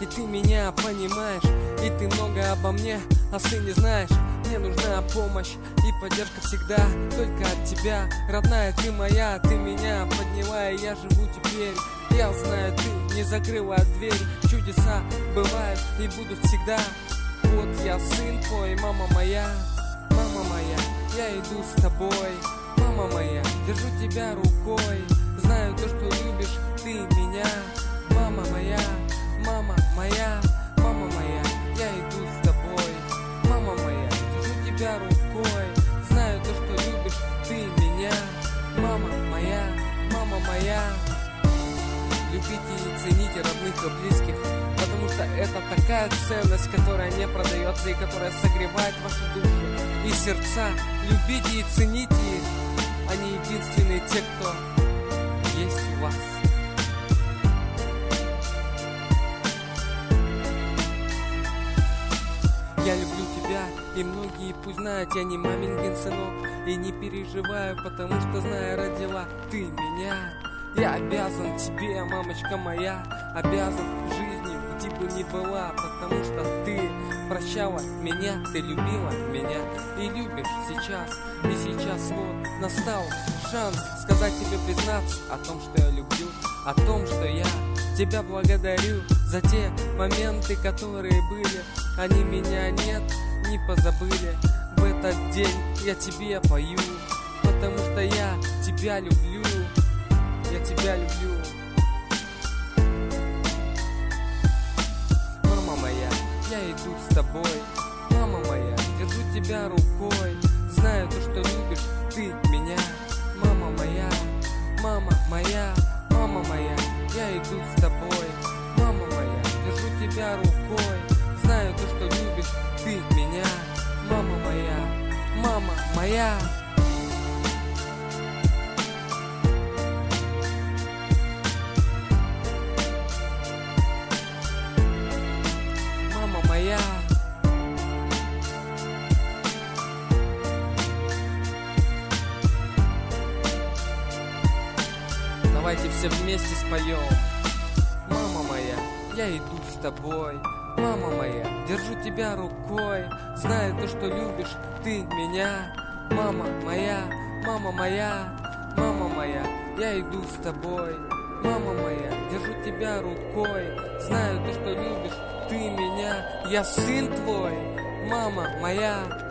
ты меня понимаешь, и ты много обо мне о сыне знаешь. Мне нужна помощь и поддержка всегда только от тебя. Родная ты моя, ты меня подняла, и я живу теперь. Я знаю, ты не закрыла дверь. Чудеса бывают и будут всегда. Вот я сын твой, мама моя, я иду с тобой. Мама моя, держу тебя рукой. Знаю то, что любишь ты меня. Мама моя, я иду с тобой. Мама моя, держу тебя рукой. Знаю то, что любишь ты меня. Мама моя. Любите и цените родных и близких, потому что это такая ценность, которая не продается и которая согревает ваши души и сердца. Любите и цените их, они единственные те, кто есть у вас. Я люблю тебя, и многие пусть знают, я не маменькин сынок, и не переживаю, потому что, зная, родила ты меня. Я обязан тебе, мамочка моя, обязан жизнью, где бы ни была, потому что ты прощала меня, ты любила меня и любишь сейчас. И сейчас вот настал шанс сказать тебе, признаться о том, что я люблю, о том, что я тебя благодарю за те моменты, которые были. Они меня нет, не позабыли. В этот день я тебе пою, потому что я тебя люблю. Я тебя люблю. Мама моя, я иду с тобой. Мама моя, держу тебя рукой. Знаю то, что любишь ты меня. Мама моя, я иду с тобой. Мама моя, держу тебя рукой. Знаю то, что любишь ты меня. Мама моя. Мама моя, давайте все вместе споем. Мама моя, я иду с тобой. Мама моя, держу тебя рукой. Знаю то, что любишь ты меня. Мама моя, я иду с тобой. Мама моя, держу тебя рукой. Знаю то, что любишь ты меня. Я сын твой, мама моя.